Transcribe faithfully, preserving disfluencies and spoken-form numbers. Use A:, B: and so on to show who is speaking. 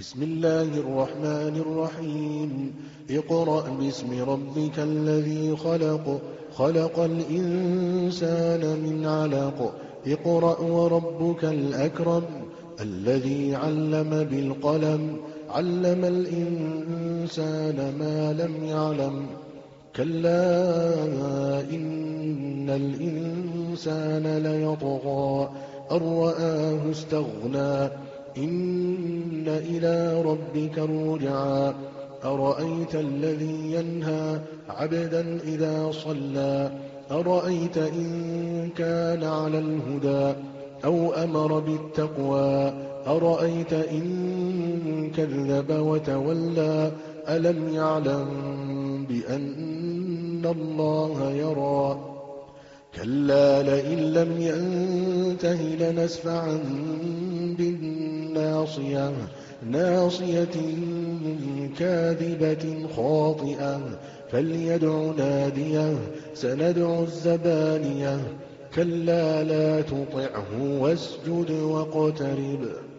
A: بسم الله الرحمن الرحيم اقرأ باسم ربك الذي خلق خلق الإنسان من علق اقرأ وربك الأكرم الذي علم بالقلم علم الإنسان ما لم يعلم كلا إن الإنسان ليطغى أن رآه استغنى إن إلى ربك الرجعى أرأيت الذي ينهى عبدا إذا صلى أرأيت إن كان على الهدى أو أمر بالتقوى أرأيت إن كذب وتولى ألم يعلم بأن الله يرى كلا لئن لم ينته لنسفعا بالناصية ناصية كاذبة خاطئة فليدع ناديه سندع الزبانية كلا لا تطعه واسجد واقترب